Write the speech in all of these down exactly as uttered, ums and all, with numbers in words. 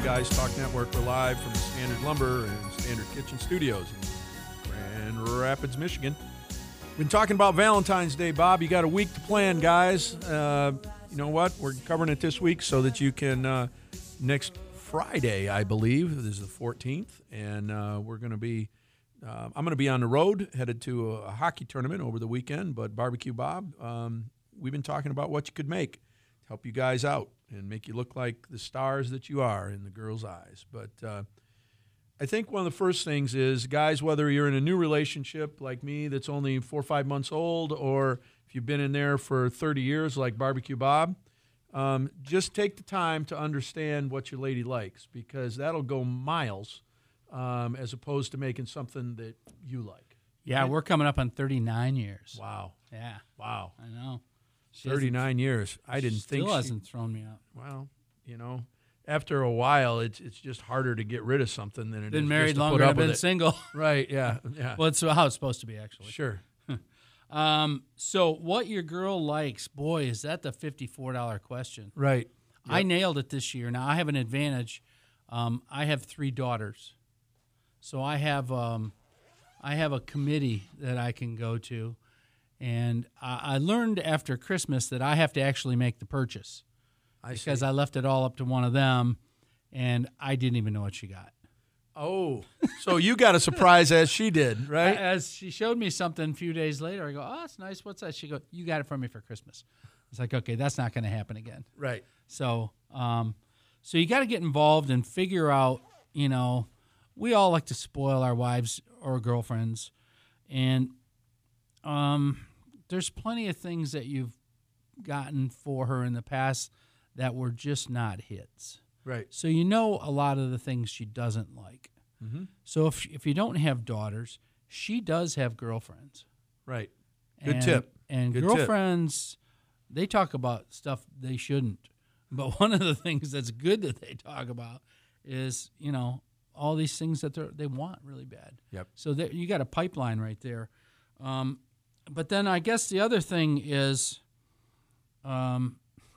Guys Talk Network. We're live from the Standard Lumber and Standard Kitchen Studios in Grand Rapids, Michigan. Been talking about Valentine's Day, Bob. You got a week to plan, guys. Uh, you know what? We're covering it this week so that you can, uh, next Friday, I believe, this is the fourteenth, and uh, we're going to be, uh, I'm going to be on the road, headed to a, a hockey tournament over the weekend, but Barbecue Bob, um, we've been talking about what you could make to help you guys out and make you look like the stars that you are in the girls' eyes. But uh, I think one of the first things is, guys, whether you're in a new relationship like me that's only four or five months old, or if you've been in there for thirty years like Barbecue Bob, um, just take the time to understand what your lady likes, because that'll go miles um, as opposed to making something that you like. Yeah, right? We're coming up on thirty-nine years. Wow. Yeah. Wow. I know. She thirty-nine years. I didn't still think Still hasn't she, thrown me out. Well, you know, after a while, it's it's just harder to get rid of something than it been is married just to longer put than up I've been with it. single. Right, yeah, yeah. Well, it's how it's supposed to be, actually. Sure. um, so what your girl likes, boy, is that the fifty-four dollars question. Right. Yep. I nailed it this year. Now, I have an advantage. Um, I have three daughters. So I have um, I have a committee that I can go to. And I, I learned after Christmas that I have to actually make the purchase. I because see. I left it all up to one of them, and I didn't even know what she got. Oh, so you got a surprise as she did, right? As she showed me something a few days later, I go, oh, that's nice. What's that? She goes, you got it from me for Christmas. It's like, okay, that's not going to happen again. Right. So, um, so you got to get involved and figure out, you know, we all like to spoil our wives or girlfriends, and um, there's plenty of things that you've gotten for her in the past that were just not hits. Right. So you know a lot of the things she doesn't like. Mm-hmm. So if if you don't have daughters, she does have girlfriends. Right. Good and, tip. And Good girlfriends, tip. They talk about stuff they shouldn't. But one of the things that's good that they talk about is, you know, all these things that they they want really bad. Yep. So there, you got a pipeline right there. Um, but then I guess the other thing is, um,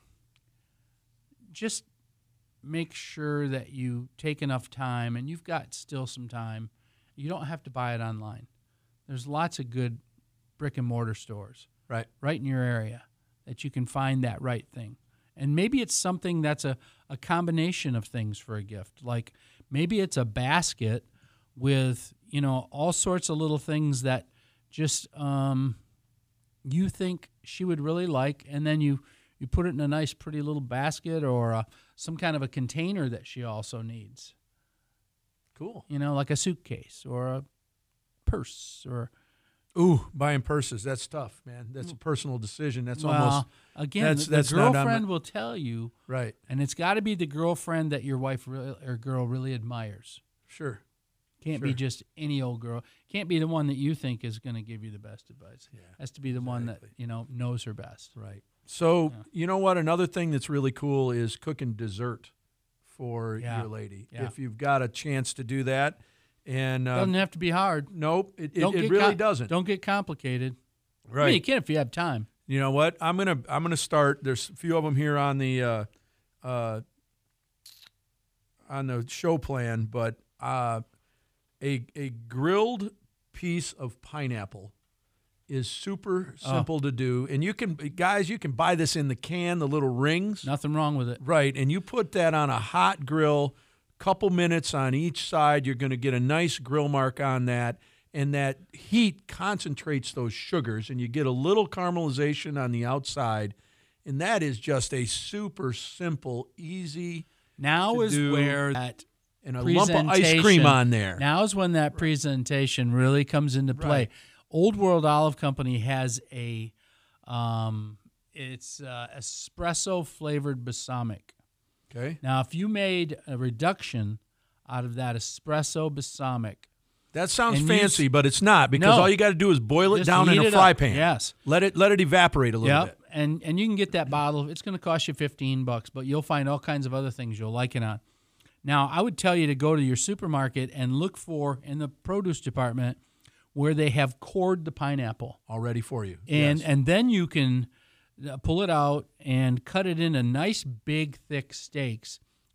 just make sure that you take enough time, and you've got still some time. You don't have to buy it online. There's lots of good brick and mortar stores right right in your area that you can find that right thing. And maybe it's something that's a, a combination of things for a gift. Like maybe it's a basket with, you know, all sorts of little things that just um, you think she would really like, and then you, you put it in a nice, pretty little basket or a, some kind of a container that she also needs. Cool. You know, like a suitcase or a purse or... Ooh, buying purses, that's tough, man. That's a personal decision. That's well, almost... Again, that's, the, that's the not girlfriend on, will tell you. Right. And it's got to be the girlfriend that your wife really, or girl really admires. Sure. Can't sure. be just any old girl. Can't be the one that you think is going to give you the best advice. Yeah. Has to be the exactly. one that, you know, knows her best. Right. So, yeah. you know what? Another thing that's really cool is cooking dessert for yeah. your lady. Yeah. If you've got a chance to do that. And um, doesn't have to be hard. Nope, it, it, Don't it get really com- doesn't. Don't get complicated. Right. I mean, you can if you have time. You know what? I'm gonna I'm gonna start. There's a few of them here on the uh, uh, on the show plan, but uh, a a grilled piece of pineapple is super simple oh. to do, and you can guys you can buy this in the can, the little rings. Nothing wrong with it. Right, and you put that on a hot grill. Couple minutes on each side, you're going to get a nice grill mark on that, and that heat concentrates those sugars, and you get a little caramelization on the outside, and that is just a super simple, easy. Now is do, where that and a lump of ice cream on there. Now is when that presentation really comes into play. Right. Old World Olive Company has a, um, it's uh, espresso flavored balsamic. Okay. Now, if you made a reduction out of that espresso balsamic, that sounds and fancy, use, but it's not, because no, all you got to do is boil it down in a it fry up. pan. Yes. Let it let it evaporate a little yep. bit. And and you can get that bottle. It's going to cost you fifteen bucks, but you'll find all kinds of other things you'll like it on. Now, I would tell you to go to your supermarket and look for in the produce department where they have cored the pineapple All ready for you. and yes. and then you can pull it out and cut it into nice big thick steaks.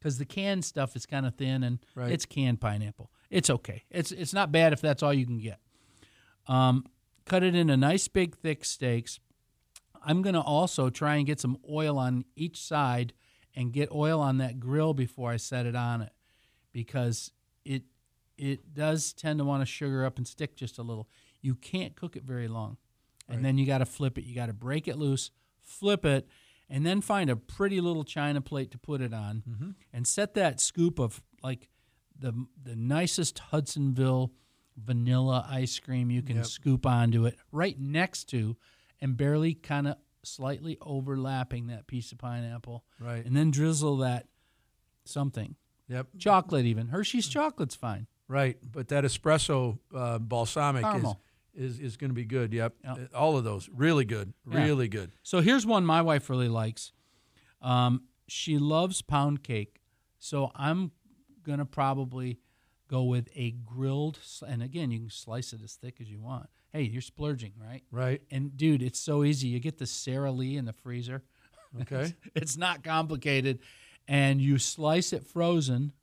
because the canned stuff is kind of thin and Right. it's canned pineapple. It's okay. It's it's not bad if that's all you can get. Um, cut it into nice big thick steaks. I'm going to also try and get some oil on each side and get oil on that grill before I set it on it, because it it does tend to want to sugar up and stick just a little. You can't cook it very long. And Right. then you got to flip it. You got to break it loose, flip it, and then find a pretty little china plate to put it on, Mm-hmm. and set that scoop of like the the nicest Hudsonville vanilla ice cream you can Yep. scoop onto it right next to, and barely kind of slightly overlapping that piece of pineapple, Right. and then drizzle that something. Yep. Chocolate even. Hershey's chocolate's fine. Right. But that espresso uh, balsamic is Caramel. is, is going to be good. Yep. Yep. Uh, All of those. Really good. Yeah. Really good. So here's one my wife really likes. Um, she loves pound cake, so I'm going to probably go with a grilled, sl- and again, you can slice it as thick as you want. Hey, you're splurging, right? Right. And, dude, it's so easy. You get the Sara Lee in the freezer. Okay. It's not complicated. And you slice it frozen.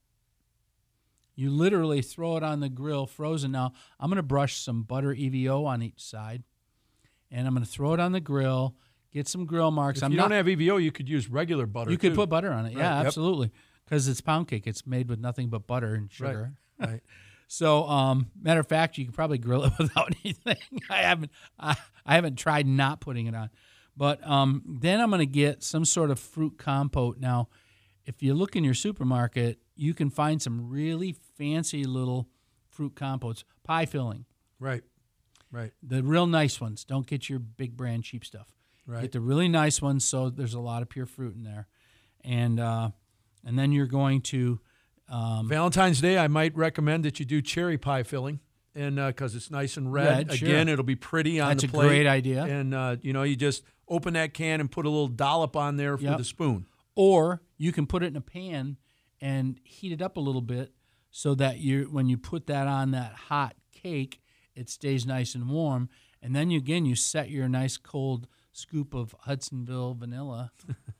You literally throw it on the grill frozen. Now, I'm going to brush some butter E V O on each side, and I'm going to throw it on the grill, get some grill marks. If I'm you not, don't have E V O, you could use regular butter. You could too. put butter on it. Right, Yeah, yep. absolutely. Because it's pound cake. It's made with nothing but butter and sugar. Right. So, um, matter of fact, you can probably grill it without anything. I haven't, I, I haven't tried not putting it on, but um, then I'm going to get some sort of fruit compote. Now, if you look in your supermarket, you can find some really fancy little fruit compotes, pie filling, Right. Right. the real nice ones. Don't get your big brand cheap stuff. Right. Get the really nice ones, so there's a lot of pure fruit in there, and uh, and then you're going to. Um, Valentine's Day, I might recommend that you do cherry pie filling, and because it's nice and red. Red, sure. Again, it'll be pretty on That's the a plate. great idea. And uh, you know, you just open that can and put a little dollop on there Yep. with a spoon. Or you can put it in a pan and heat it up a little bit so that you, when you put that on that hot cake, it stays nice and warm. And then you, again, you set your nice cold scoop of Hudsonville vanilla,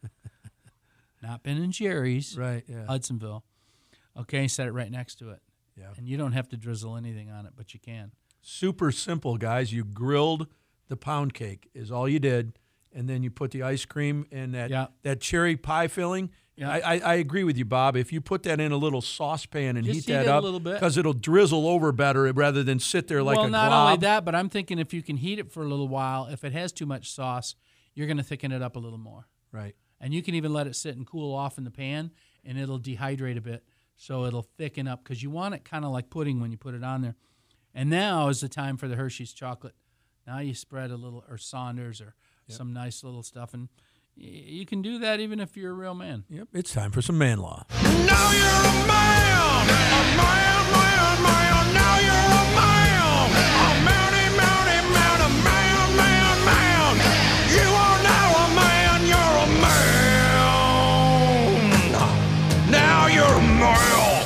not Ben and Jerry's, Right. Yeah. Hudsonville. Okay, set it right next to it. Yeah. And you don't have to drizzle anything on it, but you can. Super simple, guys. You grilled the pound cake is all you did, and then you put the ice cream and that Yeah. that cherry pie filling. Yeah. I, I, I agree with you, Bob. If you put that in a little saucepan and Just heat heat that it a up, little bit. because it'll drizzle over better rather than sit there like well, a not glob. only that, but I'm thinking if you can heat it for a little while, if it has too much sauce, you're going to thicken it up a little more. Right. And you can even let it sit and cool off in the pan, and it'll dehydrate a bit, so it'll thicken up, because you want it kind of like pudding when you put it on there. And now is the time for the Hershey's chocolate. Now you spread a little, or Saunders, or Yep. some nice little stuff, and y- you can do that even if you're a real man. Yep. It's time for some man law. Now you're a man, a man, man, man. Now you're a man, a mounty, mounty, man, a man, man, man. You are now a man, you're a man. Now you're a man.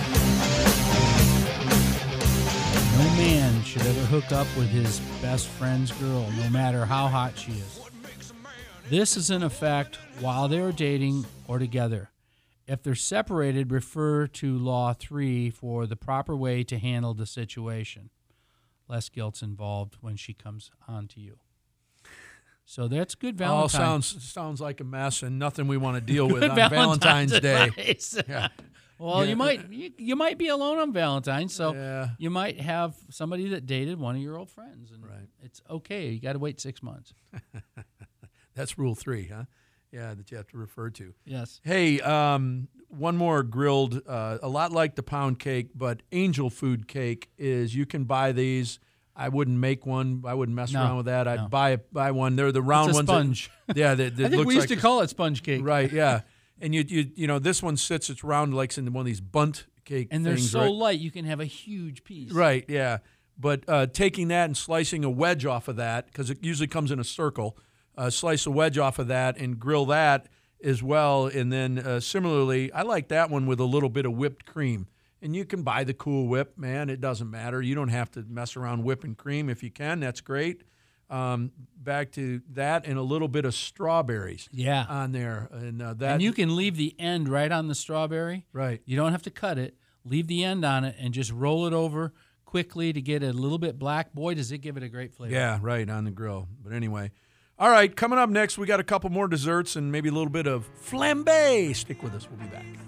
No man should ever hook up with his best friend's girl, no matter how hot she is. This is in effect while they are dating or together. If they're separated, refer to Law three for the proper way to handle the situation. Less guilt's involved when she comes on to you. So that's good All Valentine's. sounds sounds like a mess and nothing we want to deal with Good on Valentine's, Day. advice. Yeah. Well, Yeah. you might you, you might be alone on Valentine's, so Yeah. you might have somebody that dated one of your old friends, and Right. it's okay. You got to wait six months. That's rule three, huh? Yeah, that you have to refer to. Yes. Hey, um, one more grilled, uh, a lot like the pound cake, but Angel Food cake is you can buy these. I wouldn't make one. I wouldn't mess No, around with that. I'd no. buy a, buy one. They're the round It's a ones. that- sponge. yeah, that, that I think looks we used like to call it sponge cake. right. Yeah, and you you you know this one sits. It's round like in one of these bunt cake And they're things, so right? light, you can have a huge piece. Right, yeah. But uh, taking that and slicing a wedge off of that, because it usually comes in a circle, uh, slice a wedge off of that and grill that as well. And then uh, similarly, I like that one with a little bit of whipped cream. And you can buy the Cool Whip, man. It doesn't matter. You don't have to mess around whipping cream. If you can, that's great. Um, back to that and a little bit of strawberries Yeah. on there. And uh, that And you can leave the end right on the strawberry. Right. You don't have to cut it. Leave the end on it and just roll it over quickly to get it a little bit black. Boy, does it give it a great flavor. Yeah, right, on the grill. But anyway. All right, coming up next, we got a couple more desserts and maybe a little bit of flambe. Stick with us. We'll be back.